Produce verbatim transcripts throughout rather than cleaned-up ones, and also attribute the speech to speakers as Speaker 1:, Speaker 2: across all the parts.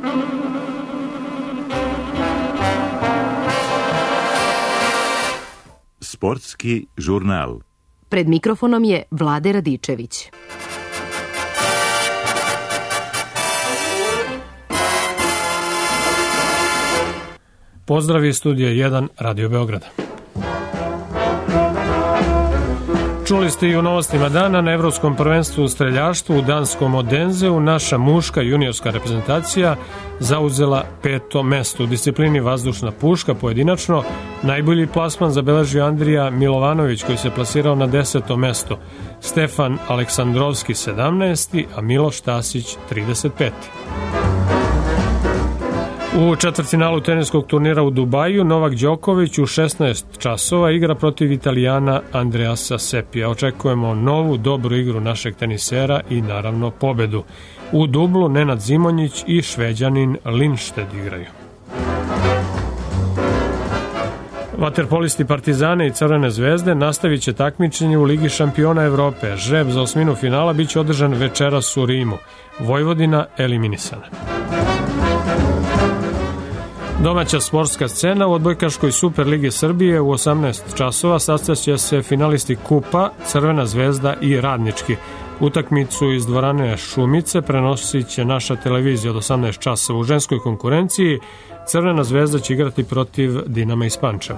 Speaker 1: Sportski žurnal.
Speaker 2: Pred mikrofonom je Vlade Radičević.
Speaker 3: Pozdrav iz studija jedan Radio Beograda. Čuli ste i u novostima dana na Evropskom prvenstvu u streljaštvu u danskom Odenzeu naša muška juniorska reprezentacija zauzela peto mesto. U disciplini vazdušna puška pojedinačno najbolji plasman zabeležio Andrija Milovanović koji se plasirao na deseto mesto, Stefan Aleksandrovski sedamnaesti, a Miloš Tasić trideset peti. U četvrtfinalu teniskog turnira u Dubaju Novak Đoković u šesnaest časova igra protiv Italijana Andreasa Sepija. Očekujemo novu dobru igru našeg tenisera i naravno pobedu. U dublu Nenad Zimonjić i Šveđanin Lindšted igraju. Vaterpolisti Partizane i Crvene zvezde nastavit će takmičenje u Ligi šampiona Evrope. Žreb za osminu finala biće održan večeras u Rimu. Vojvodina eliminisana. Domaća sportska scena u odbojkaškoj Superligi Srbije u osamnaest časova sastaće se finalisti Kupa, Crvena zvezda i Radnički. Utakmicu iz dvorane Šumice prenosit će naša televizija od osamnaest časova. U ženskoj konkurenciji Crvena zvezda će igrati protiv Dinama iz Pančeva.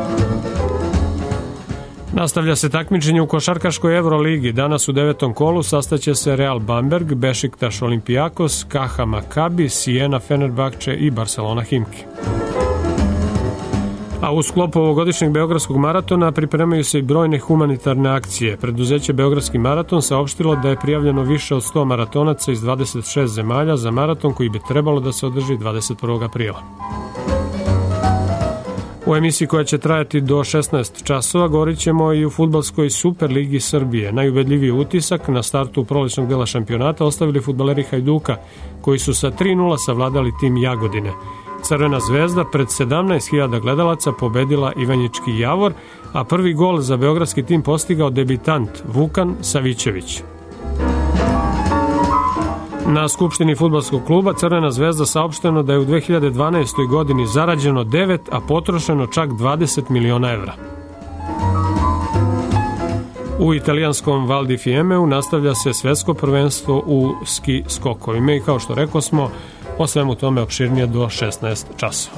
Speaker 3: Nastavlja se takmičenje u košarkaškoj Euroligi. Danas u devetom kolu sastaće se Real Bamberg, Bešiktaš Olimpijakos, Kaha Makabi, Siena Fenerbahče i Barcelona Himki. A u sklopu ovogodišnjeg Beogradskog maratona pripremaju se i brojne humanitarne akcije. Preduzeće Beogradski maraton saopštilo da je prijavljeno više od sto maratonaca iz dvadeset šest zemalja za maraton koji bi trebalo da se održi dvadeset prvog aprila. U emisiji koja će trajati do šesnaest časova govorit ćemo i u fudbalskoj Superligi Srbije. Najubedljiviji utisak na startu prolećnog dela šampionata ostavili fudbaleri Hajduka, koji su sa tri nula savladali tim Jagodine. Crvena zvezda pred sedamnaest hiljada gledalaca pobedila Ivanjički Javor, a prvi gol za beogradski tim postigao debitant Vukan Savićević. Na skupštini fudbalskog kluba Crvena zvezda saopšteno da je u dve hiljade dvanaestoj godini zarađeno devet, a potrošeno čak dvadeset miliona evra. U italijanskom Val di Fiemeu nastavlja se svetsko prvenstvo u ski skokovima i kao što rekao smo, o svemu tome opširnije do šesnaest časova.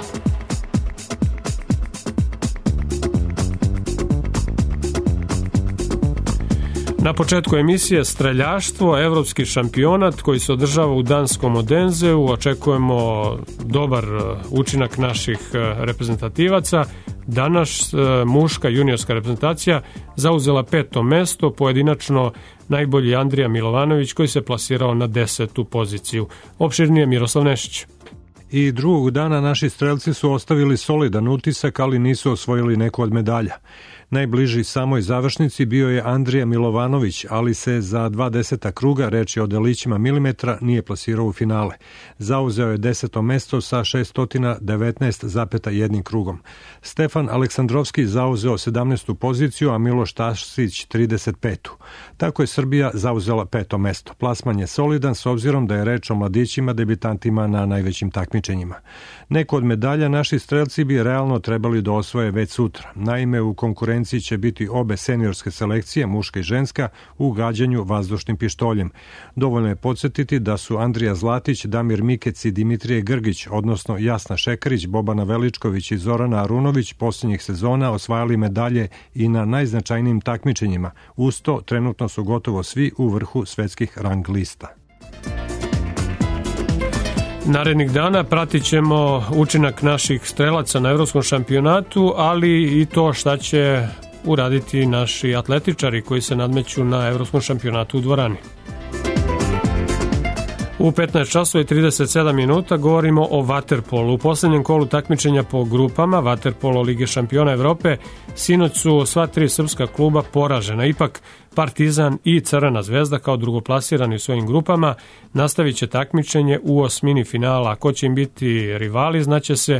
Speaker 3: Na početku emisije streljaštvo, evropski šampionat koji se održava u danskom Odenzeu. Očekujemo dobar učinak naših reprezentativaca. Danas muška juniorska reprezentacija zauzela peto mesto, pojedinačno najbolji Andrija Milovanović koji se plasirao na desetu poziciju. Opširnije Miroslav Nešić.
Speaker 4: I drugog dana naši strelci su ostavili solidan utisak, ali nisu osvojili neku od medalja. Najbliži samoj završnici bio je Andrija Milovanović, ali se za dva deseta kruga, reč je o delićima milimetra, nije plasirao u finale. Zauzeo je deseto mesto sa šessto devetnaest zarez jedan krugom. Stefan Aleksandrovski zauzeo sedamnaestu poziciju, a Miloš Tasić trideset petu. Tako je Srbija zauzela peto mesto. Plasman je solidan s obzirom da je reč o mladićima debitantima na najvećim takmičenjima. Neko od medalja naši strelci bi realno trebali da osvoje već sutra. Naime, u konkurenciji će biti obe seniorske selekcije, muška i ženska, u gađanju vazdušnim pištoljem. Dovoljno je podsjetiti da su Andrija Zlatić, Damir Mikec i Dimitrije Grgić, odnosno Jasna Šekarić, Bobana Veličković i Zorana Arunović posljednjih sezona osvajali medalje i na najznačajnijim takmičenjima. Uz to, trenutno su gotovo svi u vrhu svetskih rang lista.
Speaker 3: Narednih dana pratit ćemo učinak naših strelaca na evropskom šampionatu, ali i to šta će uraditi naši atletičari koji se nadmeću na evropskom šampionatu u dvorani. U petnaest časova i trideset sedam minuta govorimo o vaterpolu. U poslednjem kolu takmičenja po grupama vaterpolo Lige šampiona Evrope sinoć su sva tri srpska kluba poražena. Ipak Partizan i Crvena zvezda kao drugoplasirani u svojim grupama nastavit će takmičenje u osmini finala. Ko će im biti rivali znaće se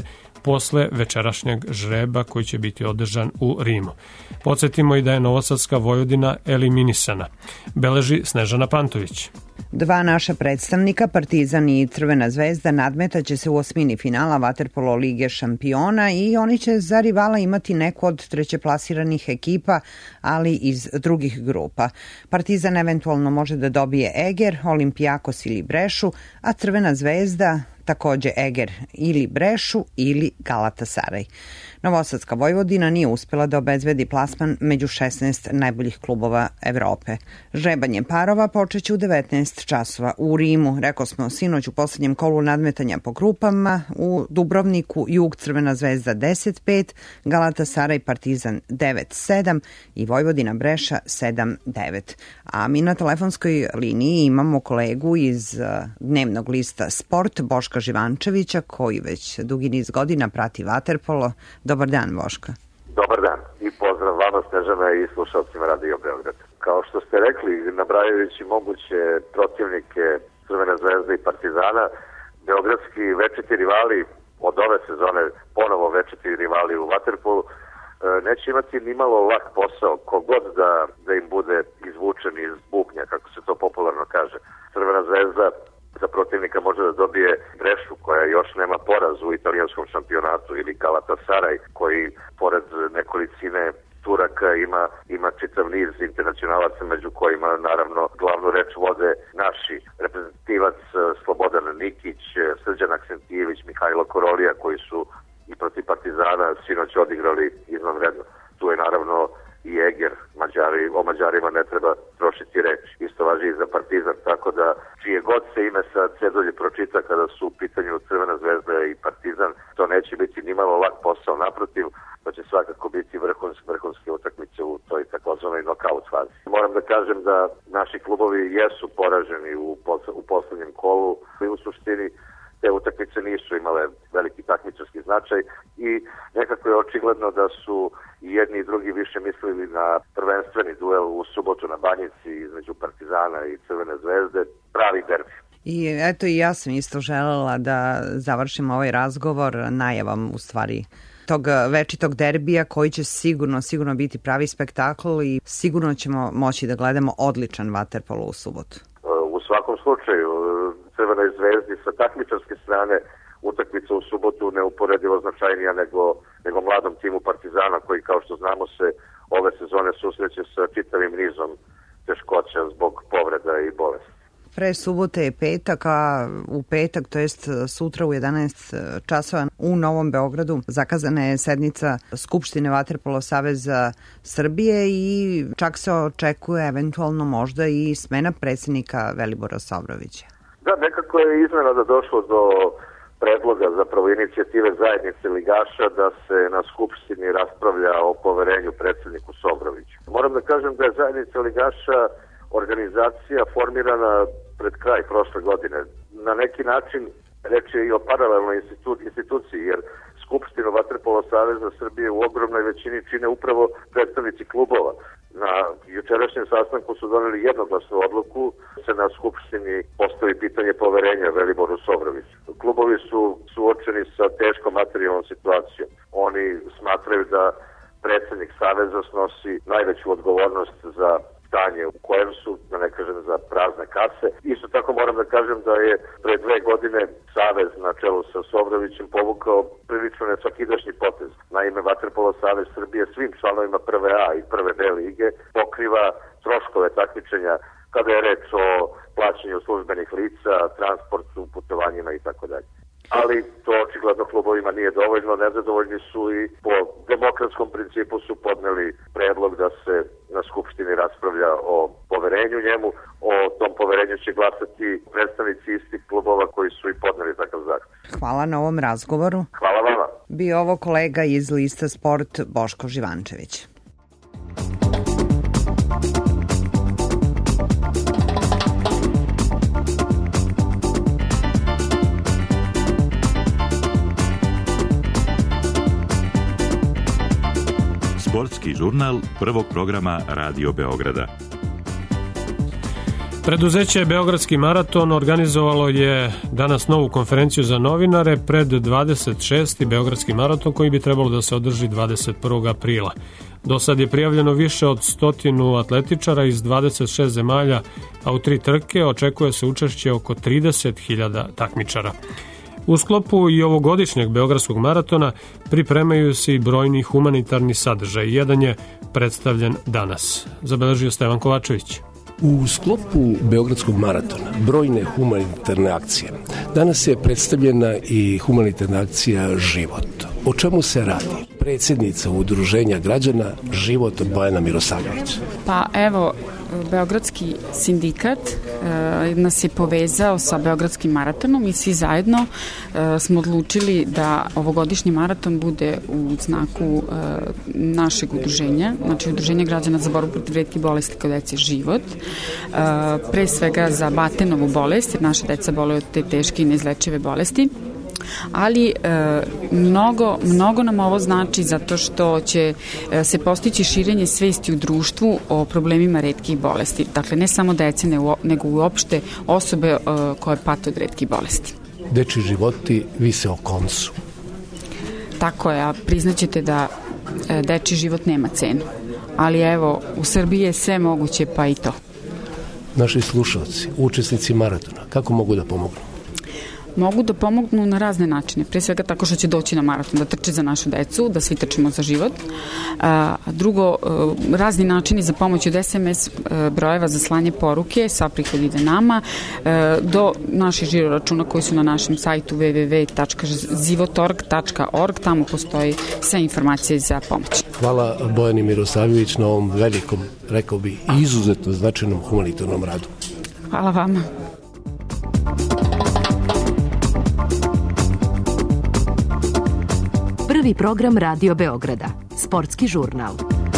Speaker 3: posle večerašnjeg žreba koji će biti održan u Rimu. Podsjetimo i da je Novosadska Vojvodina eliminisana. Beleži Snežana Pantović.
Speaker 5: Dva naša predstavnika, Partizan i Crvena zvezda, nadmetaće se u osmini finala Vaterpolo Lige šampiona i oni će za rivala imati neku od trećeplasiranih ekipa, ali iz drugih grupa. Partizan eventualno može da dobije Eger, Olimpijakos ili Brešu, a Crvena zvezda takođe Eger ili Brešu ili Galatasaraj. Novosadska Vojvodina nije uspela da obezbedi plasman među šesnaest najboljih klubova Evrope. Žrebanje parova počeće u devetnaest časova u Rimu. Rekao smo sinoć u poslednjem kolu nadmetanja po grupama. U Dubrovniku Jug Crvena zvezda deset pet, Galatasaraj Partizan devet sedam i Vojvodina Breša sedam devet. A mi na telefonskoj liniji imamo kolegu iz dnevnog lista Sport, Boška Živančevića, koji već dugi niz godina prati vaterpolo. Dobar dan, Boška.
Speaker 6: Dobar dan i pozdrav vama, Snežana, i slušalcima Radio Beograd. Kao što ste rekli, nabrajajući moguće protivnike Crvene zvezde i Partizana, beogradski večiti rivali od ove sezone, ponovo večiti rivali u vaterpolu, neće imati ni malo lak posao, kogod da, da im bude izvučen iz bubnja, kako se to popularno kaže. Crvena zvezda za protivnika može da dobije Brešu, koja još nema poraz u italijanskom šampionatu, ili Galatasaraj, koji pored nekolicine Turaka ima, ima čitav niz internacionalaca, među kojima naravno glavnu reč vode naši reprezentativac Slobodan Nikić, Srđan Aksentijević, Mihajlo Korolija, koji su i protiv Partizana sinoć odigrali izvanredno. Tu je naravno i Eger, Mađari, o Mađarima ne treba trošiti reč. Isto važi i za Partizan, tako da čije god se ime sa cedulje pročita kada su u pitanju Crvena zvezda i Partizan, to neće biti nimalo lak posao, naprotiv, to će svakako biti vrhunske, vrhunske utakmice u toj takozvanoj nokaut fazi. Moram da kažem da naši klubovi jesu poraženi u, u poslednjem kolu i u suštini te utakmice nisu imale veliki takmičarski značaj i nekako je očigledno da su i jedni i drugi više mislili na prvenstveni duel u subotu na Banjici između Partizana i Crvene zvezde, pravi derbi.
Speaker 5: I eto i ja sam isto želela da završim ovaj razgovor najavom u stvari tog večitog derbija koji će sigurno, sigurno biti pravi spektakl i sigurno ćemo moći da gledamo odličan vaterpolo u subotu.
Speaker 6: U svakom slučaju, Crvenoj zvezdi sa takmičarske strane utakmica u subotu neuporedivo značajnija nego, nego mladom timu Partizana, koji kao što znamo se ove sezone susreće sa čitavim nizom teškoća zbog povreda i bolesti.
Speaker 5: Pre subote je petak, a u petak, to jest sutra u jedanaest časova u Novom Beogradu zakazana je sednica Skupštine Vaterpolo Saveza Srbije i čak se očekuje eventualno možda i smena predsjednika Velibora Sovrovića.
Speaker 6: Da, nekako je iznenada došlo do predloga, zapravo inicijative zajednice ligaša da se na Skupštini raspravlja o poverenju predsjedniku Sovroviću. Moram da kažem da je zajednica ligaša organizacija formirana pred kraj prošle godine. Na neki način reč je i o paralelnoj institu- instituciji, jer Skupštinu Vaterpolo Saveza Srbije u ogromnoj većini čine upravo predstavnici klubova. Na jučerašnjem sastanku su doneli jednoglasnu odluku, se na Skupštini postavi pitanje poverenja Veliboru Sovroviću. Klubovi su suočeni sa teškom materijalnom situacijom. Oni smatraju da predsjednik Saveza snosi najveću odgovornost za stanje u kojem su, da ne kažem, za prazne kase. Isto tako moram da kažem da je pre dve godine Savez na čelu sa Sovrovićem povukao prilično nesvakidašnji potez. Naime, Vaterpolo Savez Srbije svim članovima prve A i prve B lige pokriva troškove takmičenja kada je reč o plaćanju službenih lica, transportu, putovanjima i tako dalje. Ali to očigledno klubovima nije dovoljno, nezadovoljni su i po demokratskom principu su podneli predlog da se na Skupštini raspravlja o poverenju njemu. O tom poverenju će glasati predstavnici istih klubova koji su i podneli takav zahtev.
Speaker 5: Hvala na ovom razgovoru.
Speaker 6: Hvala vama.
Speaker 5: Bio ovo kolega iz lista Sport Boško Živančević.
Speaker 1: Sportski žurnal prvog programa Radio Beograda.
Speaker 3: Preduzeće Beogradski maraton organizovalo je danas novu konferenciju za novinare pred dvadeset šesti Beogradski maraton koji bi trebalo da se održi dvadeset prvog aprila. Do sad je prijavljeno više od stotinu atletičara iz dvadeset šest zemalja, a u tri trke očekuje se učešće oko trideset hiljada takmičara. U sklopu i ovogodišnjeg Beogradskog maratona pripremaju se i brojni humanitarni sadržaj. Jedan je predstavljen danas. Zabeležio Stevan Kovačević.
Speaker 7: U sklopu Beogradskog maratona brojne humanitarne akcije. Danas je predstavljena i humanitarna akcija Život. O čemu se radi? Predsjednica Udruženja građana Život Bojana Mirosavljević.
Speaker 8: Pa evo, Beogradski sindikat e, nas je povezao sa Beogradskim maratonom i svi zajedno e, smo odlučili da ovogodišnji maraton bude u znaku e, našeg udruženja, znači Udruženja građana za borbu protiv retkih bolesti kod dece Život, e, pre svega za Batenovu bolest, jer naše deca boluju od te teške i neizlečive bolesti. Ali e, mnogo, mnogo nam ovo znači zato što će e, se postići širenje svesti u društvu o problemima retkih bolesti. Dakle, ne samo dece, nego uopšte osobe e, koje pate od retkih bolesti.
Speaker 7: Dečji životi vise o koncu.
Speaker 8: Tako je, a priznaćete da e, dečji život nema cenu. Ali evo, u Srbiji je sve moguće, pa i to.
Speaker 7: Naši slušalci, učesnici maratona, kako mogu da pomognu?
Speaker 8: Mogu da pomognu na razne načine. Pre svega tako što će doći na maraton, da trče za našu decu, da svi trčimo za život. A drugo, razni načini za pomoć od es em es brojeva za slanje poruke, sva prihod ide nama, do naših žiro računa koji su na našem sajtu w w w tačka životorg tačka org. Tamo postoji sve informacije za pomoć.
Speaker 7: Hvala Bojani Mirosavljević na ovom velikom, rekao bi, izuzetno značajnom humanitarnom radu.
Speaker 8: Hvala vama.
Speaker 2: Prvi program Radio Beograda. Sportski žurnal.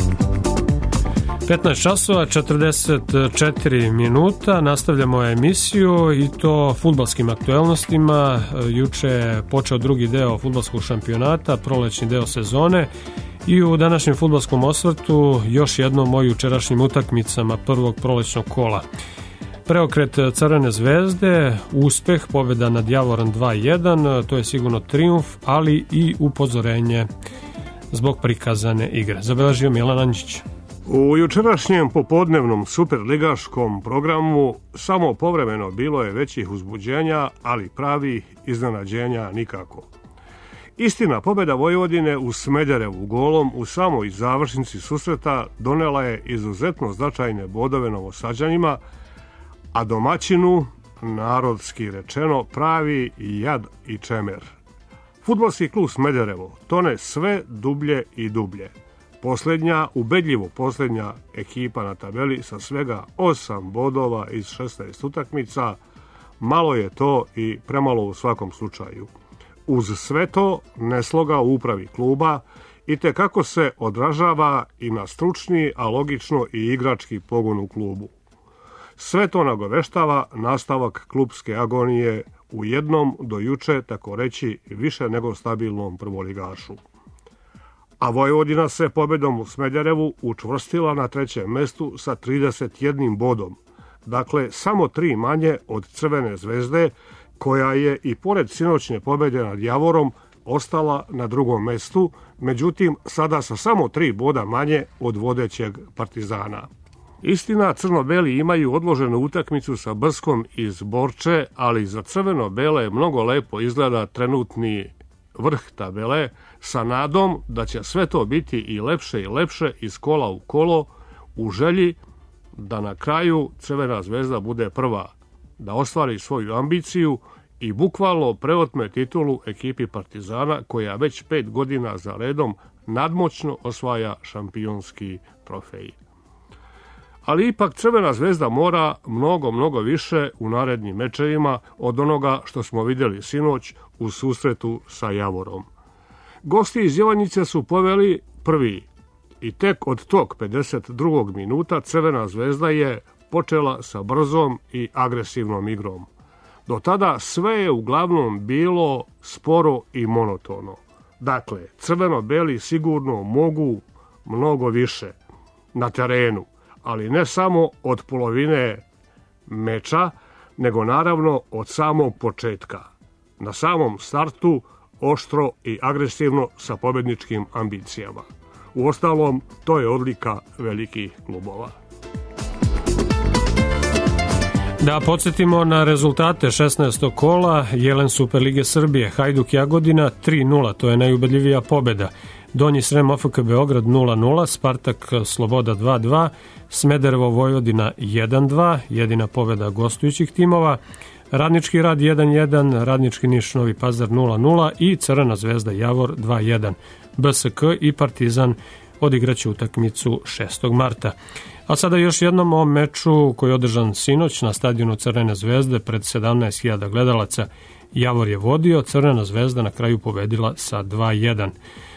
Speaker 3: petnaest časova četrdeset četiri minuta. Nastavljamo emisiju i to fudbalskim aktuelnostima. Juče je počeo drugi deo fudbalskog šampionata, prolećni deo sezone. I u današnjem fudbalskom osvrtu još jednom o jučerašnjim utakmicama prvog prolećnog kola. Preokret Crvene zvezde, uspeh, pobjeda nad Javorom dva jedan, to je sigurno trijumf, ali i upozorenje zbog prikazane igre. Zabeležio Milan Anđić.
Speaker 9: U jučerašnjem popodnevnom superligaškom programu samo povremeno bilo je većih uzbuđenja, ali pravih iznenađenja nikako. Istina, pobjeda Vojvodine u Smederevu golom u samoj završnici susreta donela je izuzetno značajne bodove Novosađanima, a domaćinu, narodski rečeno, pravi jad i čemer. Fudbalski klub Smederevo tone sve dublje i dublje. Posljednja, ubedljivo posljednja ekipa na tabeli sa svega osam bodova iz šesnaest utakmica, malo je to i premalo u svakom slučaju. Uz sve to, nesloga u upravi kluba i te kako se odražava i na stručni, a logično i igrački pogon u klubu. Sve to nagoveštava nastavak klubske agonije u jednom do juče, tako reći, više nego stabilnom prvoligašu. A Vojvodina se pobjedom u Smederevu učvrstila na trećem mestu sa trideset jednim bodom. Dakle, samo tri manje od Crvene zvezde, koja je i pored sinoćne pobjede nad Javorom ostala na drugom mestu, međutim sada sa samo tri boda manje od vodećeg Partizana. Istina, crno-beli imaju odloženu utakmicu sa Brskom iz Borče, ali za crveno-bele mnogo lepo izgleda trenutni vrh tabele, sa nadom da će sve to biti i lepše i lepše iz kola u kolo, u želji da na kraju Crvena zvezda bude prva, da ostvari svoju ambiciju i bukvalno preotme titulu ekipi Partizana, koja već pet godina za redom nadmoćno osvaja šampionski trofej. Ali ipak Crvena zvezda mora mnogo, mnogo više u narednim mečevima od onoga što smo vidjeli sinoć u susretu sa Javorom. Gosti iz Jovanjice su poveli prvi i tek od tog pedeset drugog minuta Crvena zvezda je počela sa brzom i agresivnom igrom. Do tada sve je uglavnom bilo sporo i monotono. Dakle, crveno-beli sigurno mogu mnogo više na terenu, ali ne samo od polovine meča, nego naravno od samog početka. Na samom startu oštro i agresivno sa pobedničkim ambicijama. Uostalom, to je odlika velikih klubova.
Speaker 3: Da podsjetimo na rezultate šesnaestog kola Jelen Superlige Srbije. Hajduk Jagodina tri nula, to je najubedljivija pobeda. Donji Srem O F K Beograd nula nula, Spartak Sloboda dva dva, Smederevo Vojvodina jedan dva, jedina pobeda gostujućih timova, Radnički Rad jedan jedan, Radnički Niš Novi Pazar nula nula i Crvena Zvezda Javor dva jedan. B S K i Partizan odigraće utakmicu šestog marta. A sada još jednom o meču koji je održan sinoć na stadionu Crvene Zvezde pred sedamnaest hiljada gledalaca. Javor je vodio, Crvena Zvezda na kraju pobedila sa dva jedan.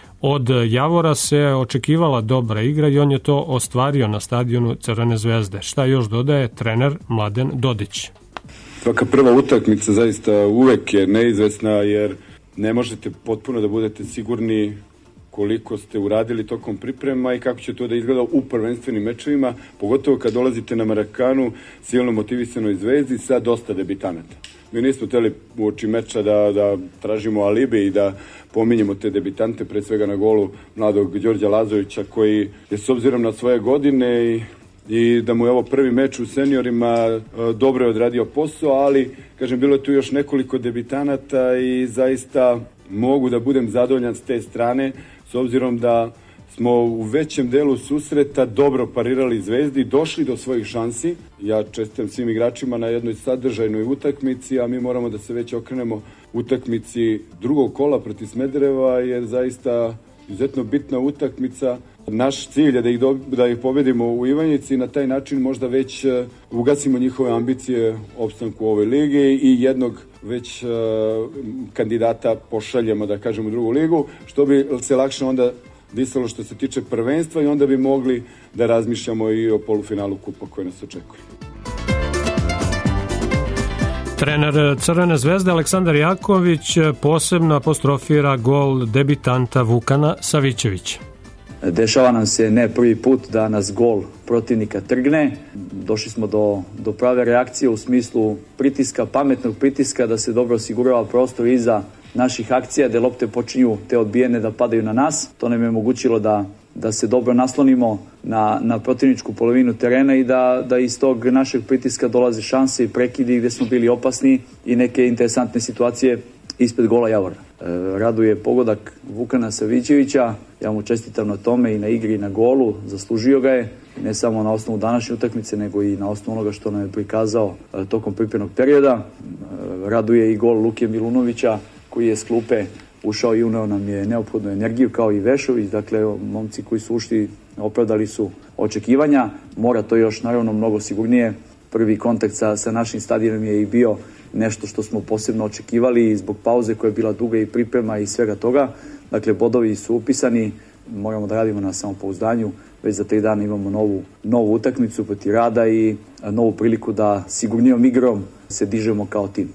Speaker 3: Od Javora se očekivala dobra igra i on je to ostvario na stadionu Crvene Zvezde. Šta još dodaje trener Mladen Dodić?
Speaker 10: Svaka prva utakmica zaista uvek je neizvesna jer ne možete potpuno da budete sigurni koliko ste uradili tokom priprema i kako će to da izgleda u prvenstvenim mečevima, pogotovo kad dolazite na Marakanu, silno motivisanoj Zvezdi sa dosta debitanata. Mi nismo hteli u oči meča da, da tražimo alibi i da pominjemo te debitante, pre svega na golu mladog Đorđa Lazovića koji je s obzirom na svoje godine i, i da mu je ovo prvi meč u seniorima dobro je odradio posao, ali kažem bilo je tu još nekoliko debitanata i zaista mogu da budem zadovoljan s te strane s obzirom da smo u većem delu susreta dobro parirali Zvezdi, došli do svojih šansi. Ja čestitam svim igračima na jednoj sadržajnoj utakmici, a mi moramo da se već okrenemo utakmici drugog kola protiv Smedereva, jer zaista izuzetno bitna utakmica. Naš cilj je da ih, do, da ih pobedimo u Ivanjici i na taj način možda već ugasimo njihove ambicije opstanku u ovoj ligi i jednog već uh, kandidata pošaljemo, da kažemo, u drugu ligu, što bi se lakše onda disalo što se tiče prvenstva i onda bi mogli da razmišljamo i o polufinalu kupa koji nas očekuje.
Speaker 3: Trener Crvene Zvezde Aleksandar Jaković posebno apostrofira gol debitanta Vukana Savićevića.
Speaker 11: Dešava nam se ne prvi put da nas gol protivnika trgne. Došli smo do, do prave reakcije u smislu pritiska, pametnog pritiska da se dobro osigurava prostor iza naših akcija, da lopte počinju te odbijene da padaju na nas. To nam je omogućilo da, da se dobro naslonimo na, na protivničku polovinu terena i da, da iz tog našeg pritiska dolaze šanse i prekidi gde smo bili opasni i neke interesantne situacije ispred gola Javora. E, raduje pogodak Vukana Savićevića, ja mu čestitam na tome i na igri i na golu, zaslužio ga je, ne samo na osnovu današnje utakmice, nego i na osnovu onoga što nam je prikazao e, tokom pripremnog perioda. E, raduje i gol Luke Milunovića, koji je s klupe ušao i uneo nam je neophodnu energiju, kao i Vešović, dakle momci koji su ušli opravdali su očekivanja, mora to još naravno mnogo sigurnije. Prvi kontakt sa, sa našim stadionom je i bio nešto što smo posebno očekivali zbog pauze koja je bila duga i priprema i svega toga. Dakle, bodovi su upisani, moramo da radimo na samopouzdanju, već za tri dana imamo novu, novu utakmicu protiv Rada i novu priliku da sigurnijom igrom se dižemo kao tim.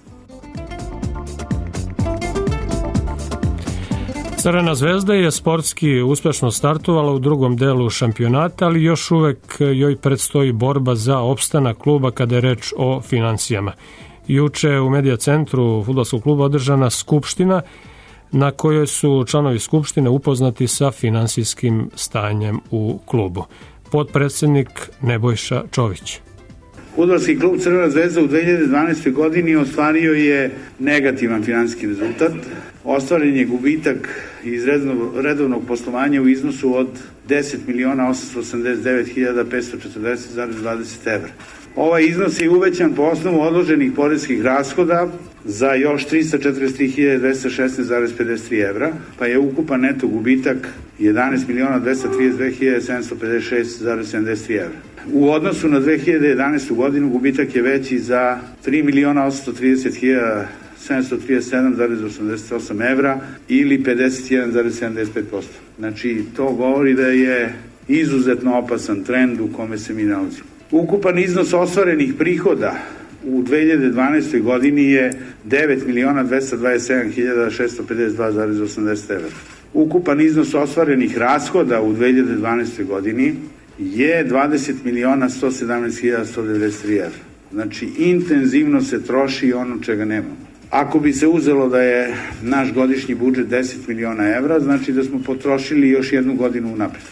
Speaker 3: Crvena Zvezda je sportski uspešno startovala u drugom delu šampionata, ali još uvek joj predstoji borba za opstanak kluba kada je reč o financijama. Juče u Medija centru fudbalskog kluba održana skupština na kojoj su članovi skupštine upoznati sa finansijskim stanjem u klubu. Potpredsednik Nebojša Čović.
Speaker 12: Fudbalski klub Crvena Zvezda u dve hiljade dvanaestoj godini ostvario je negativan finansijski rezultat. Ostvaren je gubitak iz redovnog poslovanja u iznosu od deset miliona osamsto osamdeset devet hiljada petsto četrdeset zarez dvadeset evra. Ovaj iznos je uvećan po osnovu odloženih poreskih rashoda za još trista četrdeset tri hiljade dvesta šesnaest zarez pedeset tri evra, pa je ukupan neto gubitak jedanaest miliona dvesta trideset dve hiljade sedamsto pedeset šest zarez sedamdeset tri evra. U odnosu na dve hiljade jedanaestu godinu gubitak je veći za tri miliona osamsto trideset hiljada sedamsto trideset sedam zarez osamdeset osam evra ili pedeset jedan zarez sedamdeset pet posto. Znači, to govori da je izuzetno opasan trend u kome se mi nalazimo. Ukupan iznos ostvarenih prihoda u dve hiljade dvanaestoj godini je devet miliona dvesta dvadeset sedam hiljada šessto pedeset dva zarez osamdeset evra. Ukupan iznos ostvarenih rashoda u dve hiljade dvanaestoj godini je dvadeset miliona sto sedamnaest hiljada sto devedeset tri evra. Znači, intenzivno se troši ono čega nemamo. Ako bi se uzelo da je naš godišnji budžet deset miliona evra, znači da smo potrošili još jednu godinu unapred.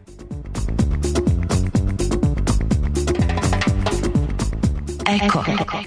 Speaker 13: Eko.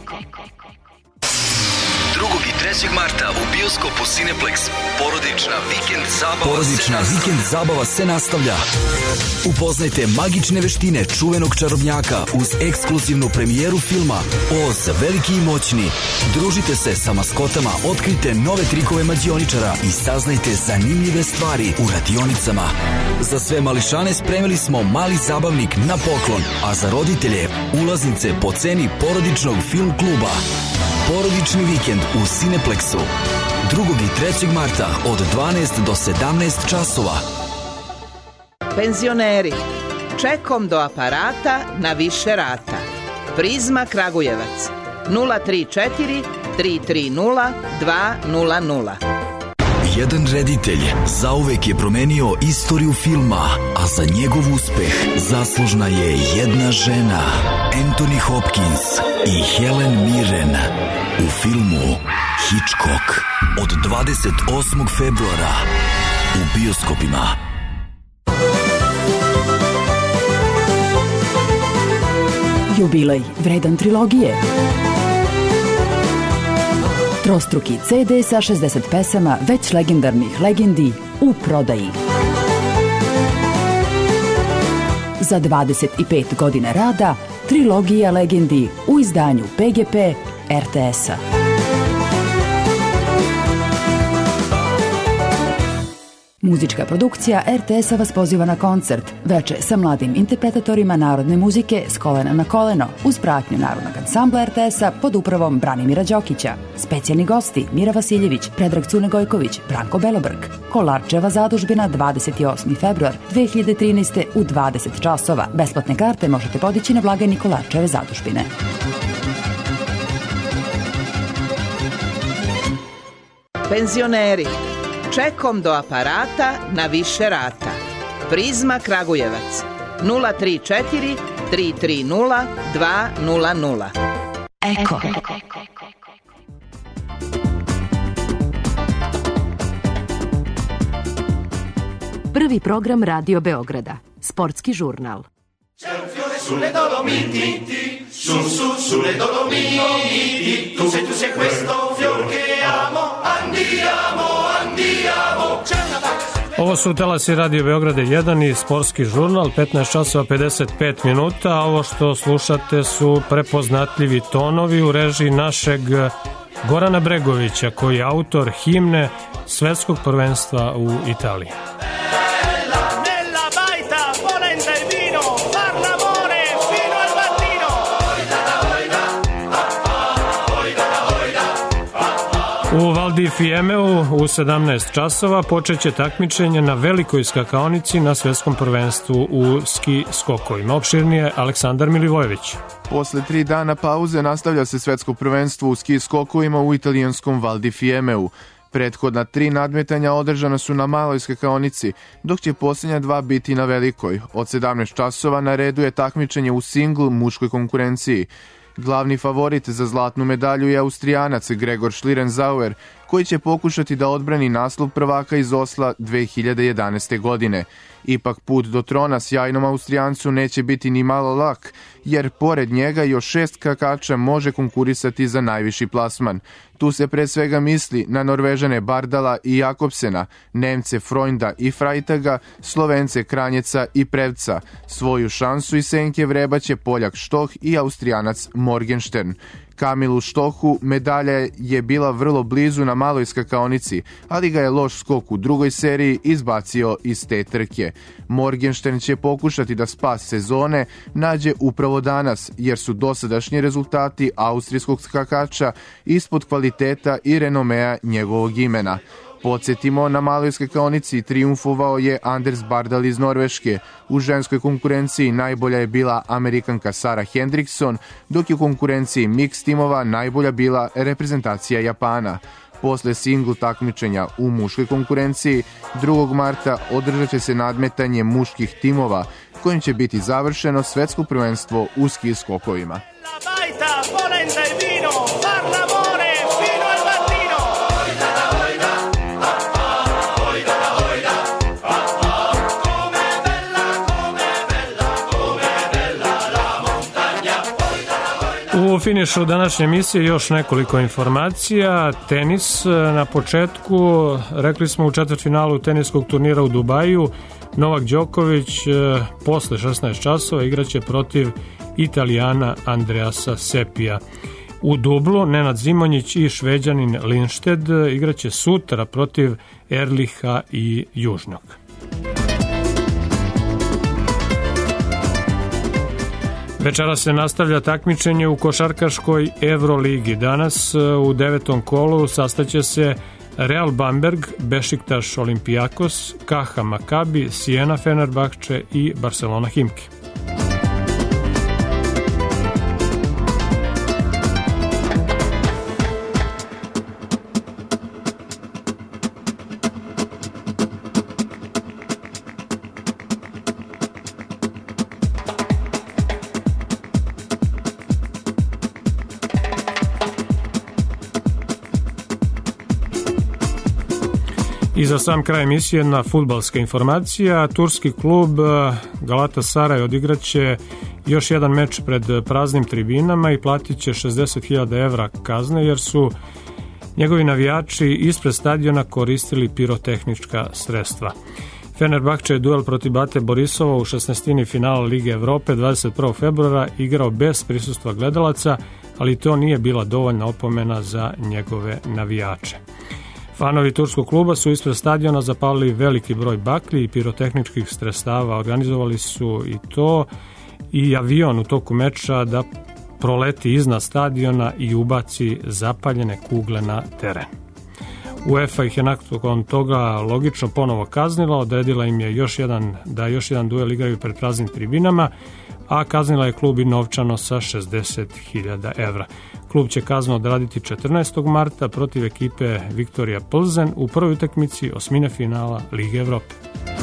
Speaker 13: drugog i trećeg marta u bioskopu Cineplex porodična vikend zabava. Porodična vikend zabava se nastavlja. Upoznajte magične veštine čuvenog čarobnjaka uz ekskluzivnu premijeru filma Oz, veliki i moćni. Družite se sa maskotama, otkrite nove trikove mađioničara i saznajte zanimljive stvari u radionicama. Za sve mališane spremili smo mali zabavnik na poklon, a za roditelje ulaznice po ceni porodičnog film kluba. Porodični vikend u Cineplexu drugog i trećeg marta od dvanaest do sedamnaest časova.
Speaker 14: Penzioneri, čekom do aparata na više rata. Prizma Kragujevac nula tri četiri tri tri nula dva nula nula.
Speaker 13: Jedan reditelj zauvek je promenio istoriju filma, a za njegov uspeh zaslužna je jedna žena, Anthony Hopkins i Helen Mirren u filmu Hitchcock od dvadeset osmog februara u bioskopima.
Speaker 2: Jubilej vredan trilogije. Trostruki ce de sa šezdeset pesama već legendarnih legendi u prodaji. Za dvadeset pet godina rada trilogija legendi u izdanju pe ge pe er te es-a. Muzička produkcija er te es-a vas poziva na koncert veče sa mladim interpretatorima narodne muzike s kolena na koleno uz pratnju Narodnog ansambla er te es-a pod upravom Branimira Đokića. Specijalni gosti Mira Vasiljević, Predrag Cune Gojković, Branko Belobrk. Kolarčeva zadužbina dvadeset osmi februar dve hiljade trinaeste. u dvadeset časova. Besplatne karte možete podići na blagajni Kolarčeve zadužbine.
Speaker 14: Penzioneri, čekom do aparata na više rata. Prizma Kragujevac nula tri četiri tri tri nula dva nula nula.
Speaker 2: Eko. Prvi program Radio Beograda. Sportski žurnal.
Speaker 15: Sulle Dolomiti, su su sulle Dolomiti, tu sei tu sei questo fior che amo, andiamo, andiamo.
Speaker 3: Ovo su telasi Radio Beograda jedan i sportski žurnal, petnaest časova pedeset pet minuta, a ovo što slušate su prepoznatljivi tonovi u režiji našeg Gorana Bregovića, koji je autor himne svetskog prvenstva u Italiji. U Val di Fiemeu u sedamnaest časova počeće takmičenje na velikoj skakaonici na svetskom prvenstvu u ski skokovima. Opširnije Aleksandar Milivojević.
Speaker 16: Posle tri dana pauze nastavlja se svetsko prvenstvo u ski skokovima u italijanskom Val di Fiemeu. Prethodna tri nadmetanja održana su na maloj skakaonici, dok će posljednja dva biti na velikoj. Od sedamnaest časova na redu je takmičenje u singl muškoj konkurenciji. Glavni favorit za zlatnu medalju je Austrijanac Gregor Schlierenzauer, koji će pokušati da odbrani naslov prvaka iz Osla dve hiljade jedanaeste. godine. Ipak put do trona sjajnom Austrijancu neće biti ni malo lak, jer pored njega još šest skakača može konkurisati za najviši plasman. Tu se pre svega misli na Norvežane Bardala i Jakobsena, Nemce Freunda i Freitaga, Slovence Kranjeca i Prevca. Svoju šansu i senke vrebaće Poljak Štoh i Austrijanac Morgenstern. Kamilu Štohu medalja je bila vrlo blizu na maloj skakaonici, ali ga je loš skok u drugoj seriji izbacio iz te trke. Morgenstern će pokušati da spas sezone nađe upravo danas, jer su dosadašnji rezultati austrijskog skakača ispod kvaliteta i renomea njegovog imena. Podsjetimo, na maloj skakaonici triumfovao je Anders Bardal iz Norveške. U ženskoj konkurenciji najbolja je bila Amerikanka Sara Hendrickson, dok je u konkurenciji mix timova najbolja bila reprezentacija Japana. Posle singl takmičenja u muškoj konkurenciji drugog marta održat će se nadmetanje muških timova, kojim će biti završeno svetsko prvenstvo u ski skokovima.
Speaker 3: finišu današnje emisije još nekoliko informacija. Tenis na početku. Rekli smo u četvrtfinalu teniskog turnira u Dubaju Novak Đoković posle šesnaest časova igraće protiv Italijana Andreasa Sepija. U dublu Nenad Zimonjić i Šveđanin Lindšted igraće sutra protiv Erliha i Južnog. Večera se nastavlja takmičenje u košarkaškoj Evroligi. Danas u devetom kolu sastaće se Real Bamberg, Bešiktaš Olimpijakos, K H Makabi, Siena Fenerbahče i Barcelona Himki. I za sam kraj emisije jedna fudbalska informacija. Turski klub Galatasaray odigraće još jedan meč pred praznim tribinama i platit će šezdeset hiljada evra kazne jer su njegovi navijači ispred stadiona koristili pirotehnička sredstva. Fenerbahče je duel protiv Bate Borisova u šesnaestini finala Lige Evrope dvadeset prvog februara igrao bez prisustva gledalaca, ali to nije bila dovoljna opomena za njegove navijače. Fanovi turskog kluba su ispred stadiona zapalili veliki broj baklji i pirotehničkih sredstava. Organizovali su i to i avion u toku meča da proleti iznad stadiona i ubaci zapaljene kugle na teren. UEFA ih je nakon toga logično ponovo kaznila, odredila im je još jedan, da još jedan duel igraju pred praznim tribinama, a kaznila je klub i novčano sa šezdeset hiljada evra. Klub će kaznu odraditi četrnaestog marta protiv ekipe Viktorija Plzen u prvoj utakmici osmine finala Lige Evrope.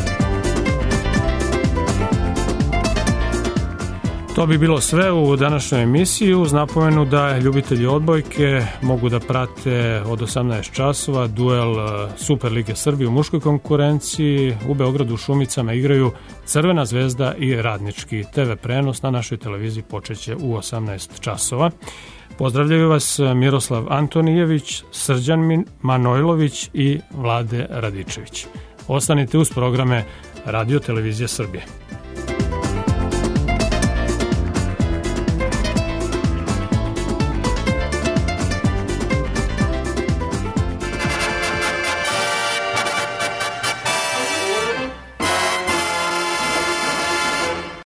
Speaker 3: To bi bilo sve u današnjoj emisiji, uz napomenu da ljubitelji odbojke mogu da prate od osamnaest časova duel Super Lige Srbije u muškoj konkurenciji. U Beogradu u Šumicama igraju Crvena zvezda i Radnički. te ve prenos na našoj televiziji počeće u osamnaest časova. Pozdravljaju vas Miroslav Antonijević, Srđan Manojlović i Vlade Radičević. Ostanite uz programe Radio Televizije Srbije.